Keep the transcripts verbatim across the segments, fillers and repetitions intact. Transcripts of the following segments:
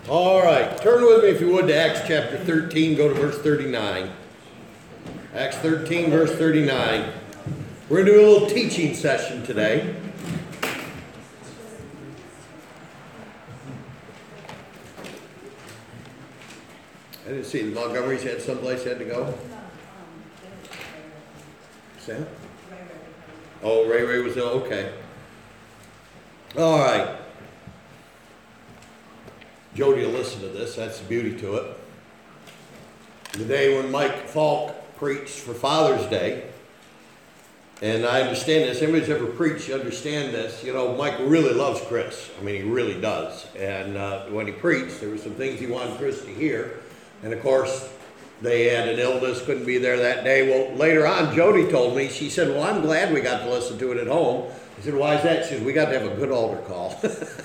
All right, turn with me if you would to Acts chapter thirteen, go to verse thirty-nine. Acts thirteen, verse thirty-nine. We're going to do a little teaching session today. I didn't see the Montgomerys had someplace had to go. Sam? Oh, Ray Ray was there, okay. All right. Jody will listen to this, that's the beauty to it. The day when Mike Falk preached for Father's Day, and I understand this, anybody's ever preached, you understand this, you know, Mike really loves Chris. I mean, he really does. And uh, when he preached, there were some things he wanted Chris to hear. And of course, they had an illness, couldn't be there that day. Well, later on, Jody told me, she said, well, I'm glad we got to listen to it at home. I said, why is that? She said, we got to have a good altar call.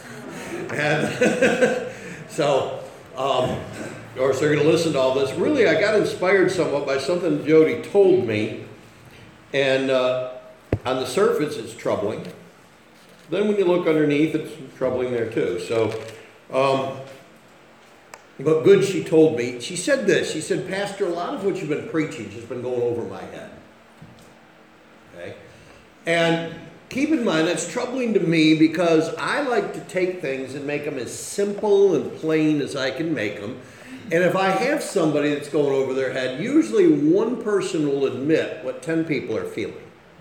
and so, um, of course, they're going to listen to all this. Really, I got inspired somewhat by something Jody told me. And uh, on the surface, it's troubling. Then when you look underneath, it's troubling there too. So, um, but good, she told me. She said this. She said, Pastor, a lot of what you've been preaching has been going over my head. Okay? And keep in mind, that's troubling to me because I like to take things and make them as simple and plain as I can make them. And if I have somebody that's going over their head, usually one person will admit what ten people are feeling.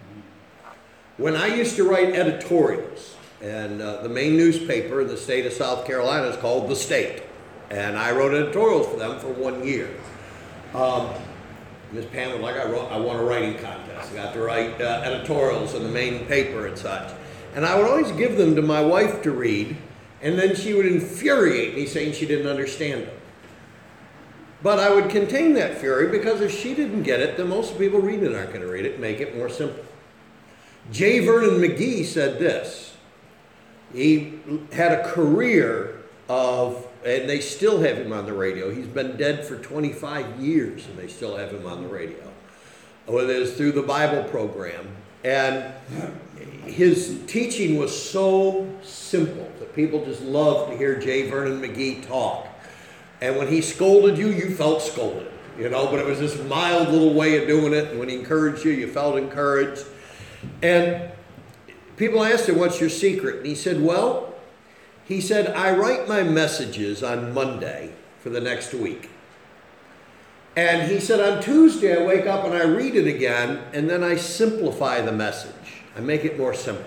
When I used to write editorials, and uh, the main newspaper in the state of South Carolina is called The State, and I wrote editorials for them for one year. Um, Miz Pam was like, I, wrote, I won a writing contest. I got to write uh, editorials in the main paper and such. And I would always give them to my wife to read, and then she would infuriate me saying she didn't understand them. But I would contain that fury because if she didn't get it, then most people reading it aren't going to read it, make it more simple. J. Vernon McGee said this. He had a career of, and they still have him on the radio. He's been dead for twenty-five years and they still have him on the radio. Whether it's through the Bible program. And his teaching was so simple that people just loved to hear J. Vernon McGee talk. And when he scolded you, you felt scolded, you know, but it was this mild little way of doing it. And when he encouraged you, you felt encouraged. And people asked him, what's your secret? And he said, well, he said, I write my messages on Monday for the next week. And he said, on Tuesday, I wake up and I read it again, and then I simplify the message. I make it more simple.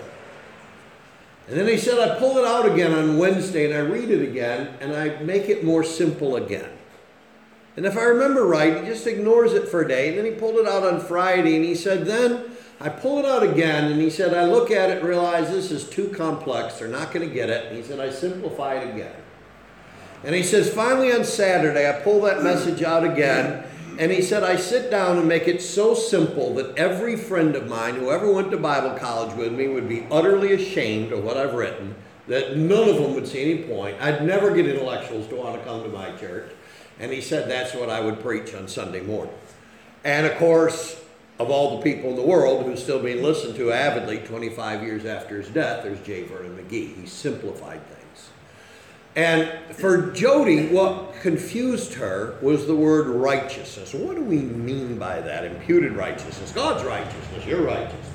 And then he said, I pull it out again on Wednesday and I read it again and I make it more simple again. And if I remember right, he just ignores it for a day. And then he pulled it out on Friday and he said, then I pull it out again. And he said, I look at it and realize this is too complex. They're not going to get it. And he said, I simplify it again. And he says, finally on Saturday, I pull that message out again. And he said, I sit down and make it so simple that every friend of mine who ever went to Bible college with me would be utterly ashamed of what I've written, that none of them would see any point. I'd never get intellectuals to want to come to my church. And he said that's what I would preach on Sunday morning. And of course, of all the people in the world who's still being listened to avidly twenty-five years after his death, there's J. Vernon McGee. He simplified things. And for Jody, what confused her was the word righteousness. What do we mean by that? Imputed righteousness. God's righteousness, your righteousness.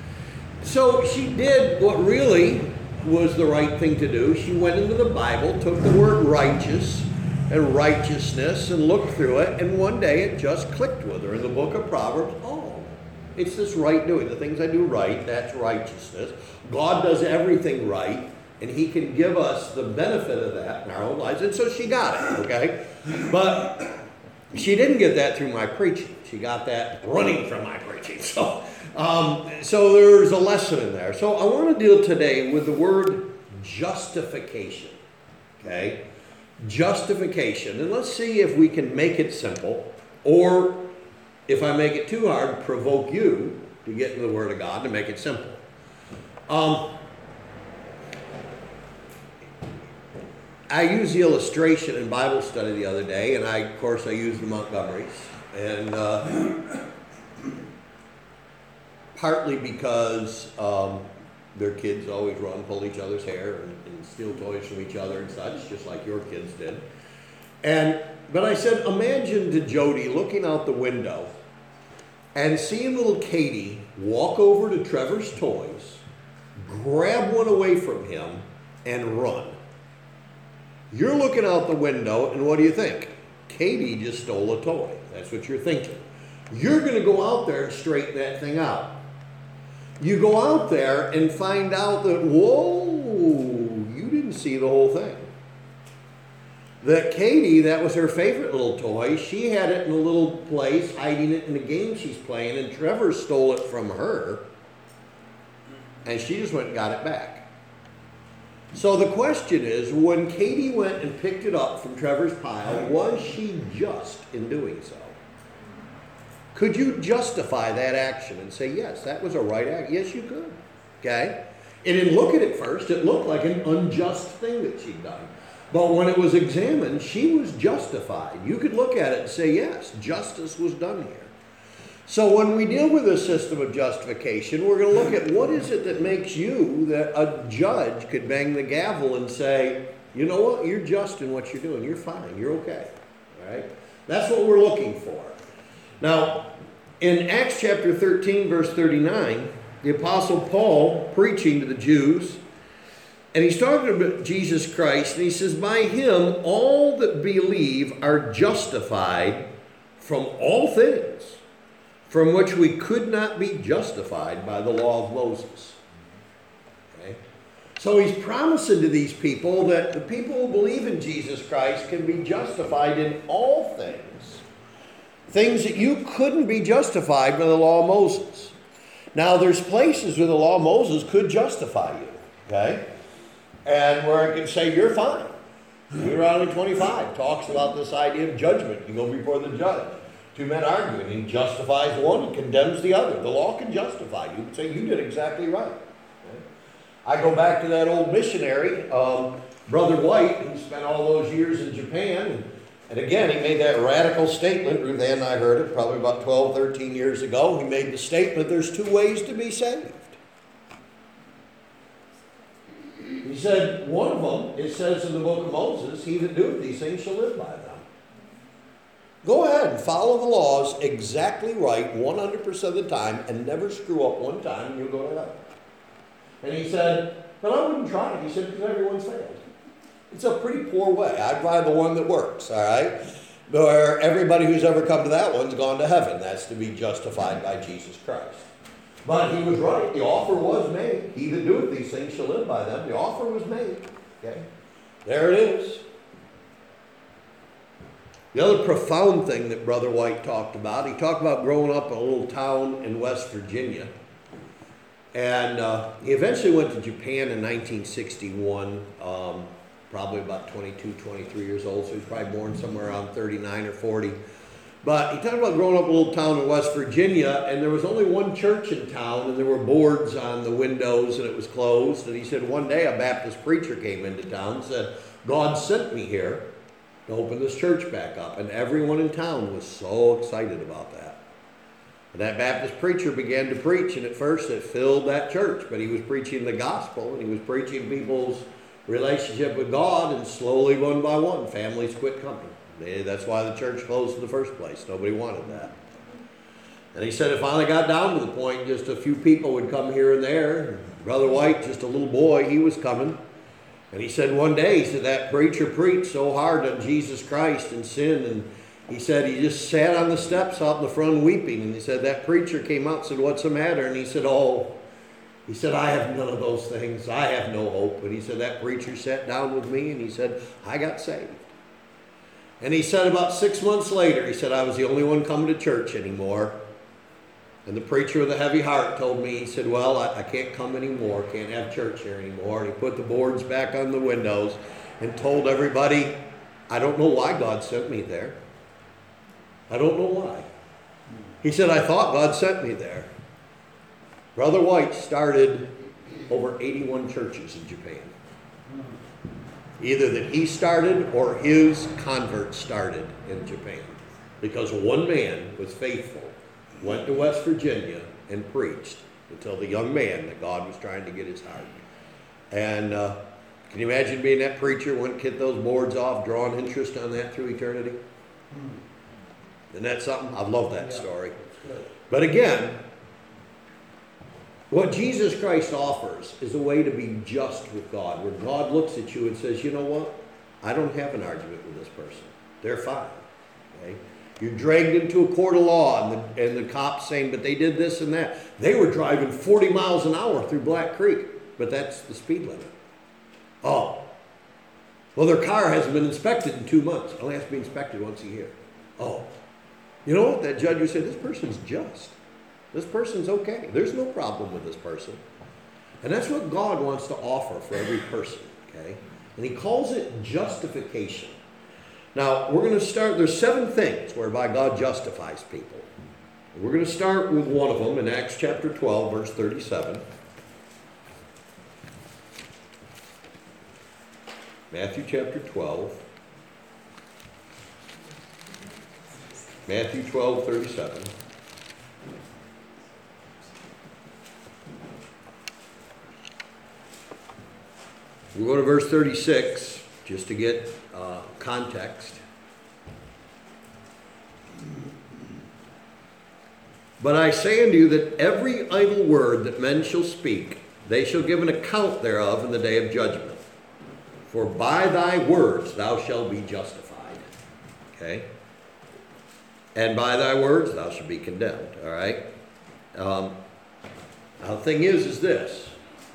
So she did what really was the right thing to do. She went into the Bible, took the word righteous and righteousness and looked through it, and one day it just clicked with her in the book of Proverbs. Oh, it's this right doing. The things I do right, that's righteousness. God does everything right. And he can give us the benefit of that in our own lives. And so she got it, okay? But she didn't get that through my preaching. She got that running from my preaching. So, um, so there's a lesson in there. So I want to deal today with the word justification, okay? Justification. And let's see if we can make it simple, or if I make it too hard, provoke you to get into the Word of God to make it simple. Um... I used the illustration in Bible study the other day, and I, of course, I used the Montgomerys, and uh, partly because um, their kids always run, pull each other's hair, and, and steal toys from each other and such, just like your kids did. And but I said, imagine to Jody looking out the window and seeing little Katie walk over to Trevor's toys, grab one away from him, and run. You're looking out the window, and what do you think? Katie just stole a toy. That's what you're thinking. You're going to go out there and straighten that thing out. You go out there and find out that, whoa, you didn't see the whole thing. That Katie, that was her favorite little toy. She had it in a little place, hiding it in a game she's playing, and Trevor stole it from her, and she just went and got it back. So the question is, when Katie went and picked it up from Trevor's pile, was she just in doing so? Could you justify that action and say, yes, that was a right act? Yes, you could. Okay? It didn't look at it first. It looked like an unjust thing that she'd done. But when it was examined, she was justified. You could look at it and say, yes, justice was done here. So when we deal with a system of justification, we're going to look at what is it that makes you that a judge could bang the gavel and say, you know what, you're just in what you're doing. You're fine. You're okay. All right? That's what we're looking for. Now, in Acts chapter thirteen, verse thirty-nine, the Apostle Paul preaching to the Jews, and he's talking about Jesus Christ, and he says, by him all that believe are justified from all things from which we could not be justified by the law of Moses. Okay? So he's promising to these people that the people who believe in Jesus Christ can be justified in all things. Things that you couldn't be justified by the law of Moses. Now there's places where the law of Moses could justify you. Okay? And where it can say, you're fine. Deuteronomy twenty-five talks about this idea of judgment. You go before the judge. Two men argue, and he justifies one and condemns the other. The law can justify you. You can say, you did exactly right. Okay? I go back to that old missionary, um, Brother White, who spent all those years in Japan. And, and again, he made that radical statement. Ruth Ann and I heard it probably about twelve, thirteen years ago. He made the statement, there's two ways to be saved. He said, one of them, it says in the book of Moses, he that doeth these things shall live by them. Go ahead and follow the laws exactly right one hundred percent of the time and never screw up one time and you'll go to heaven. And he said, but I wouldn't try it. He said, because everyone's failed. It's a pretty poor way. I'd try the one that works, all right? Where everybody who's ever come to that one's gone to heaven. That's to be justified by Jesus Christ. But he was right. The offer was made. He that doeth these things shall live by them. The offer was made. Okay? There it is. The other profound thing that Brother White talked about, he talked about growing up in a little town in West Virginia. And uh, he eventually went to Japan in nineteen sixty-one, um, probably about twenty-two, twenty-three years old, so he was probably born somewhere around thirty-nine or forty. But he talked about growing up in a little town in West Virginia, and there was only one church in town, and there were boards on the windows, and it was closed. And he said one day a Baptist preacher came into town and said, God sent me here to open this church back up. And everyone in town was so excited about that. And that Baptist preacher began to preach, and at first it filled that church, but he was preaching the gospel, and he was preaching people's relationship with God, and slowly, one by one, families quit coming. That's why the church closed in the first place. Nobody wanted that. And he said it finally got down to the point just a few people would come here and there. Brother White, just a little boy, he was coming. And he said one day, he said that preacher preached so hard on Jesus Christ and sin, and he said he just sat on the steps out in the front weeping. And he said that preacher came out and said, what's the matter? And he said, oh, he said, I have none of those things. I have no hope. And he said that preacher sat down with me, and he said, I got saved. And he said about six months later, he said, I was the only one coming to church anymore. And the preacher with a heavy heart told me, he said, well, I, I can't come anymore, can't have church here anymore. And he put the boards back on the windows and told everybody, I don't know why God sent me there. I don't know why. He said, I thought God sent me there. Brother White started over eighty-one churches in Japan. Either that he started or his converts started in Japan. Because one man was faithful, went to West Virginia and preached, until the young man that God was trying to get his heart. And uh, can you imagine being that preacher, wouldn't get those boards off, drawing interest on that through eternity? Hmm. Isn't that something? I love that yeah, story. But again, what Jesus Christ offers is a way to be just with God, where God looks at you and says, you know what? I don't have an argument with this person. They're fine. Okay? You're dragged into a court of law, and the, and the cops saying, but they did this and that. They were driving forty miles an hour through Black Creek, but that's the speed limit. Oh. Well, their car hasn't been inspected in two months. It only has to be inspected once a year. Oh. You know what? That judge would say, this person's just. This person's okay. There's no problem with this person. And that's what God wants to offer for every person, okay? And he calls it justification. Now, we're going to start, there's seven things whereby God justifies people. We're going to start with one of them in Acts chapter twelve, verse thirty-seven. Matthew chapter twelve. Matthew twelve, thirty-seven. We'll go to verse thirty-six, just to get uh, context. But I say unto you that every idle word that men shall speak, they shall give an account thereof in the day of judgment. For by thy words thou shalt be justified. Okay? And by thy words thou shalt be condemned. All right? Um, now the thing is, is this.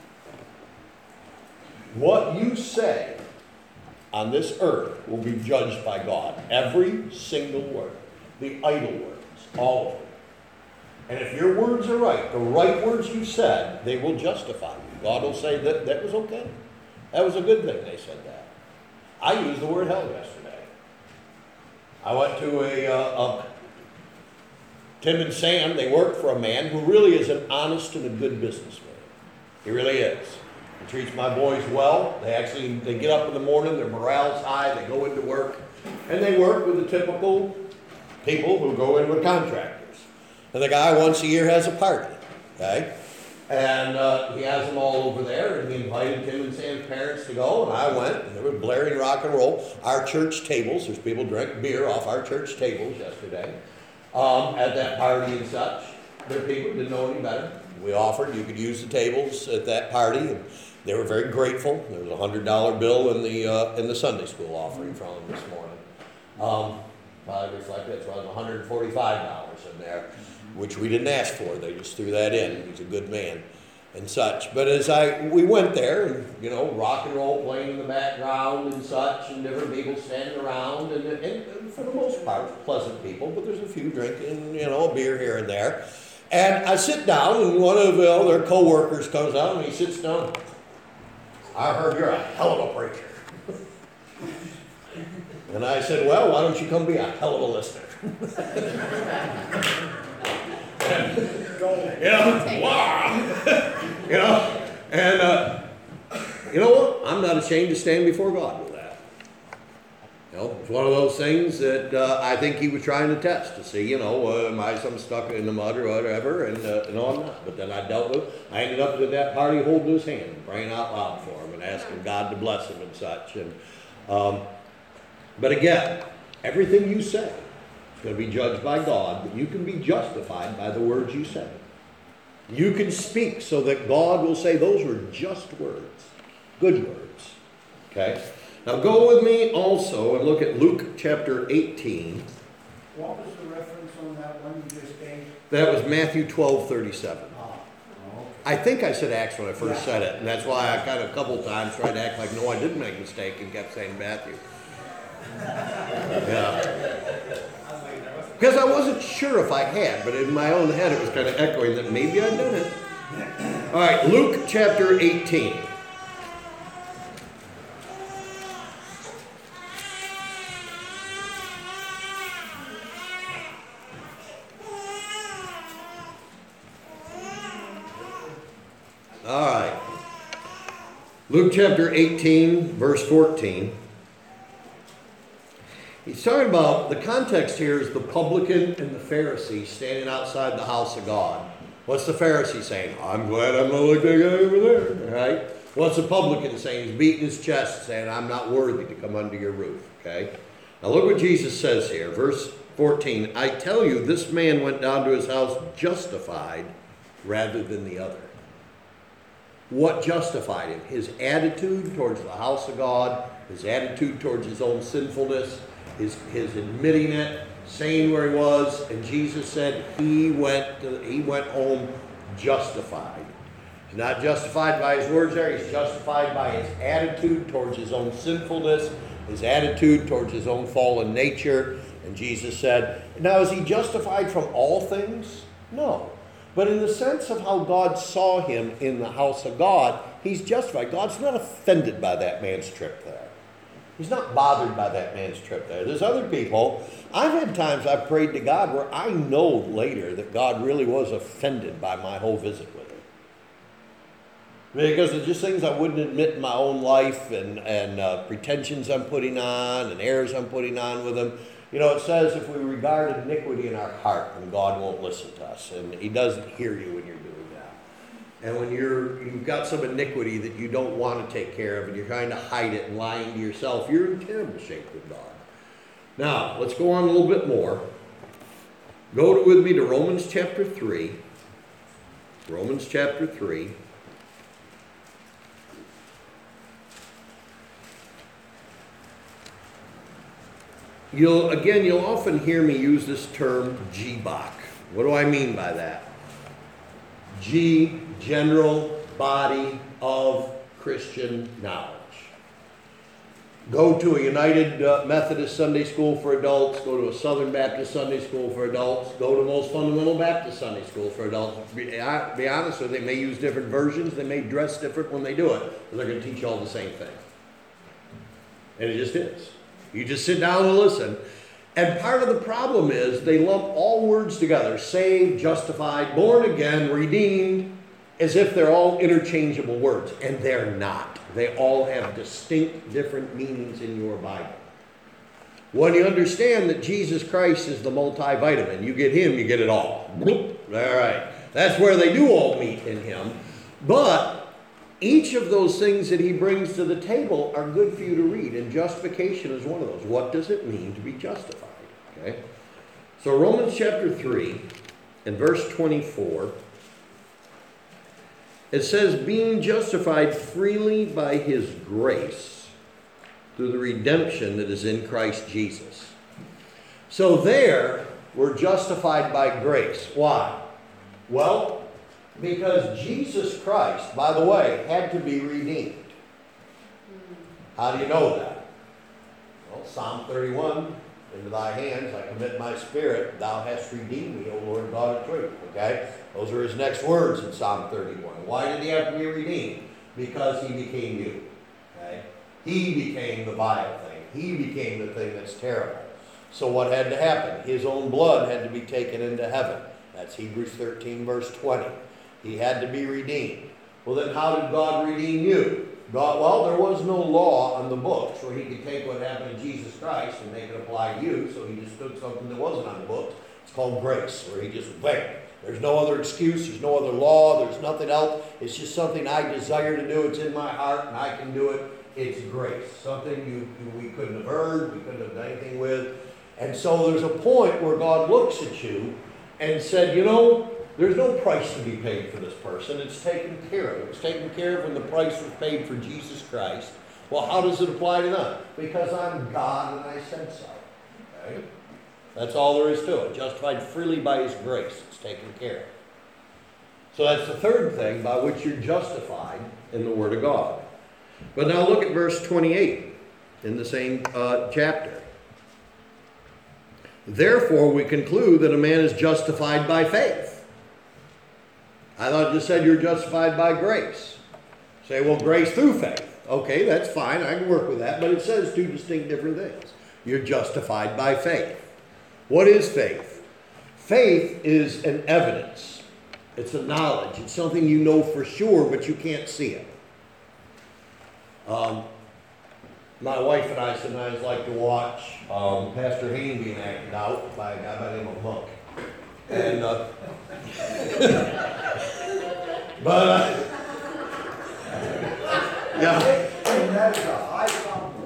What you say on this earth will be judged by God. Every single word. The idle words. All of them. And if your words are right, the right words you said, they will justify you. God will say that that was okay. That was a good thing they said that. I used the word hell yesterday. I went to a, uh, a Tim and Sam, they work for a man who really is an honest and a good businessman. He really is. He treats my boys well. They actually, they get up in the morning, their morale's high, they go into work, and they work with the typical people who go in with contractors. And the guy once a year has a party, okay? And uh, he has them all over there, and he invited Tim and Sam's parents to go, and I went, and they were blaring rock and roll. Our church tables, there's people drink beer off our church tables yesterday um, at that party and such. Their people didn't know any better. We offered, you could use the tables at that party, and they were very grateful. There was a one hundred dollar bill in the uh, in the Sunday school offering from them this morning. Um, probably reflected, it's around one hundred forty-five dollars in there, which we didn't ask for. They just threw that in. He's a good man and such. But as I, we went there, and, you know, rock and roll playing in the background and such, and different people standing around, and, and, and for the most part, pleasant people, but there's a few drinking, you know, a beer here and there. And I sit down, and one of uh, their co-workers comes out, and he sits down. I heard you're a hell of a preacher. And I said, well, why don't you come be a hell of a listener? You know, wow. You know, and uh, you know what? I'm not ashamed to stand before God with that. You know, it's one of those things that uh, I think he was trying to test to see, you know, uh, am I some stuck in the mud or whatever? And uh, no, I'm not. But then I dealt with, I ended up at that party holding his hand, praying out loud for him, and asking God to bless him and such. And um, but again, everything you say going to be judged by God, but you can be justified by the words you say. You can speak so that God will say those were just words, good words. Okay? Now go with me also and look at Luke chapter eighteen. What was the reference on that one you just gave? That was Matthew twelve, thirty-seven. Oh, okay. I think I said Acts when I first yeah. said it, and that's why I kind of a couple times tried to act like, no, I didn't make a mistake, and kept saying Matthew. Yeah. Because I wasn't sure if I had, but in my own head it was kind of echoing that maybe I'd done it. All right, Luke chapter eighteen. All right. Luke chapter eighteen, verse fourteen. He's talking about, the context here is the publican and the Pharisee standing outside the house of God. What's the Pharisee saying? I'm glad I'm not like that guy over there, right? What's the publican saying? He's beating his chest saying, I'm not worthy to come under your roof, okay? Now look what Jesus says here, verse fourteen. I tell you, this man went down to his house justified rather than the other. What justified him? His attitude towards the house of God, his attitude towards his own sinfulness, his, his admitting it, saying where he was, and Jesus said he went to, he went home justified. He's not justified by his words there, he's justified by his attitude towards his own sinfulness, his attitude towards his own fallen nature. And Jesus said, now is he justified from all things? No. But in the sense of how God saw him in the house of God, he's justified. God's not offended by that man's trip there. He's not bothered by that man's trip there. There's other people. I've had times I've prayed to God where I know later that God really was offended by my whole visit with him. Because there's just things I wouldn't admit in my own life, and, and uh, pretensions I'm putting on and errors I'm putting on with him. You know, it says if we regard iniquity in our heart, then God won't listen to us. And he doesn't hear you when you're doing that. And when you're, you've got some iniquity that you don't want to take care of, and you're trying to hide it and lying to yourself, you're in terrible shape with God. Now, let's go on a little bit more. Go to, with me to Romans chapter three. Romans chapter three. You'll, again, you'll often hear me use this term, G B O C. What do I mean by that? G, general body of Christian knowledge. Go to a United uh, Methodist Sunday School for adults, go to a Southern Baptist Sunday School for adults, go to most fundamental Baptist Sunday School for adults. Be, I, be honest with you, they may use different versions, they may dress different when they do it, but they're going to teach you all the same thing. And it just is. You just sit down and listen. And part of the problem is they lump all words together, saved, justified, born again, redeemed, as if they're all interchangeable words. And they're not. They all have distinct different meanings in your Bible. When you understand that Jesus Christ is the multivitamin, you get him, you get it all. All right. That's where they do all meet in him. But each of those things that he brings to the table are good for you to read, and justification is one of those. What does it mean to be justified? Okay. So Romans chapter three and verse twenty-four, it says, being justified freely by his grace through the redemption that is in Christ Jesus. So there, we're justified by grace. Why? Well, because Jesus Christ, by the way, had to be redeemed. How do you know that? Well, Psalm thirty-one, into thy hands I commit my spirit, thou hast redeemed me, O Lord God of truth. Okay? Those are his next words in Psalm thirty-one. Why did he have to be redeemed? Because he became you. Okay? He became the vile thing. He became the thing that's terrible. So what had to happen? His own blood had to be taken into heaven. That's Hebrews thirteen, verse twenty. He had to be redeemed. Well, then how did God redeem you? God, well, there was no law on the books where he could take what happened to Jesus Christ and make it apply to you, so he just took something that wasn't on the books. It's called grace, where he just went. There's no other excuse, there's no other law, there's nothing else. It's just something I desire to do. It's in my heart, and I can do it. It's grace. Something you, you we couldn't have earned, we couldn't have done anything with. And so there's a point where God looks at you and said, you know, there's no price to be paid for this person. It's taken care of. It was taken care of when the price was paid for Jesus Christ. Well, how does it apply to them? Because I'm God and I said so. Okay? That's all there is to it. Justified freely by his grace. It's taken care of. So that's the third thing by which you're justified in the Word of God. But now look at verse twenty-eight in the same uh, chapter. Therefore, we conclude that a man is justified by faith. I thought it just said you're justified by grace. Say, well, grace through faith. Okay, that's fine. I can work with that. But it says two distinct different things. You're justified by faith. What is faith? Faith is an evidence. It's a knowledge. It's something you know for sure, but you can't see it. Um, my wife and I sometimes like to watch um, Pastor Hayne being acted out by a guy by the name of Monk. And uh, But, uh, yeah. And that is a high compliment.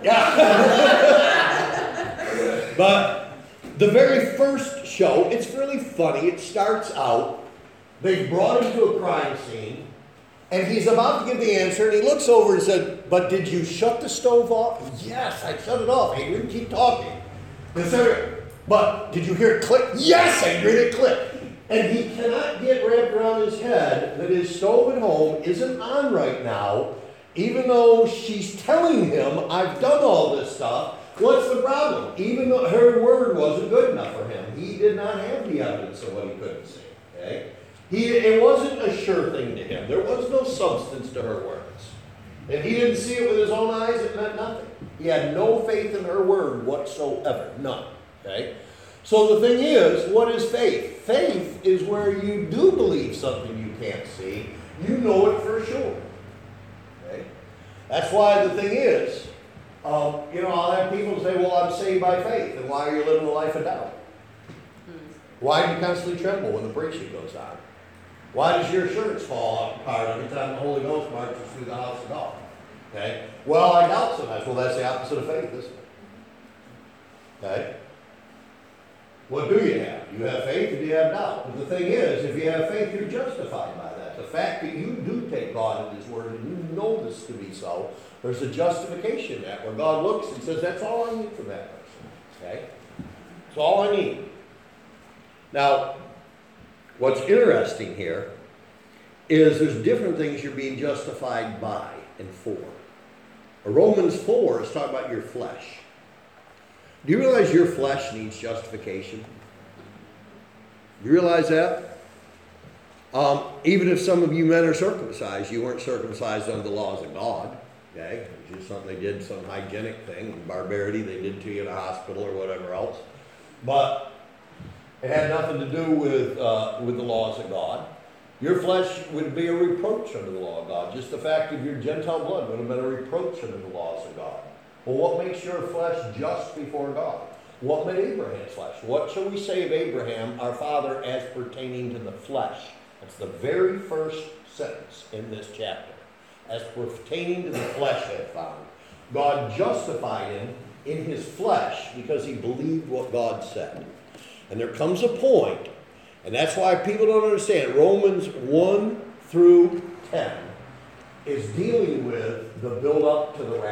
Yeah. But the very first show, it's really funny. It starts out, they've brought him to a crime scene, and he's about to give the answer, and he looks over and said, but did you shut the stove off? Yes, I shut it off. Adrian, keep talking. And so, but did you hear it click? Yes, Adrian, it clicked. And he cannot get wrapped around his head that his stove at home isn't on right now, even though she's telling him, I've done all this stuff. What's the problem? Even though her word wasn't good enough for him, he did not have the evidence of what he couldn't see. Okay? He, it wasn't a sure thing to him. There was no substance to her words. If he didn't see it with his own eyes, it meant nothing. He had no faith in her word whatsoever. None. Okay? So the thing is, what is faith? Faith is where you do believe something you can't see. You know it for sure. Okay? That's why the thing is, um, you know, I'll have people say, well, I'm saved by faith. And why are you living a life of doubt? Why do you constantly tremble when the preaching goes on? Why does your assurance fall apart every time the Holy Ghost marches through the house of God? Okay? Well, I doubt sometimes. Well, that's the opposite of faith, isn't it? Okay? What do you have? Do you have faith or do you have doubt? But the thing is, if you have faith, you're justified by that. The fact that you do take God at His word and you know this to be so, there's a justification in that where God looks and says, that's all I need from that person. Okay? That's all I need. Now, what's interesting here is there's different things you're being justified by and for. Romans four is talking about your flesh. Do you realize your flesh needs justification? Do you realize that? Um, even if some of you men are circumcised, you weren't circumcised under the laws of God. Okay? It's just something they did, some hygienic thing, barbarity they did to you in a hospital or whatever else. But it had nothing to do with, uh, with the laws of God. Your flesh would be a reproach under the law of God. Just the fact of your Gentile blood would have been a reproach under the laws of God. Well, what makes your flesh just before God? What made Abraham's flesh? What shall we say of Abraham, our father, as pertaining to the flesh? That's the very first sentence in this chapter. As pertaining to the flesh I found. God justified him in his flesh because he believed what God said. And there comes a point, and that's why people don't understand, Romans one through ten is dealing with the build up to the wrath.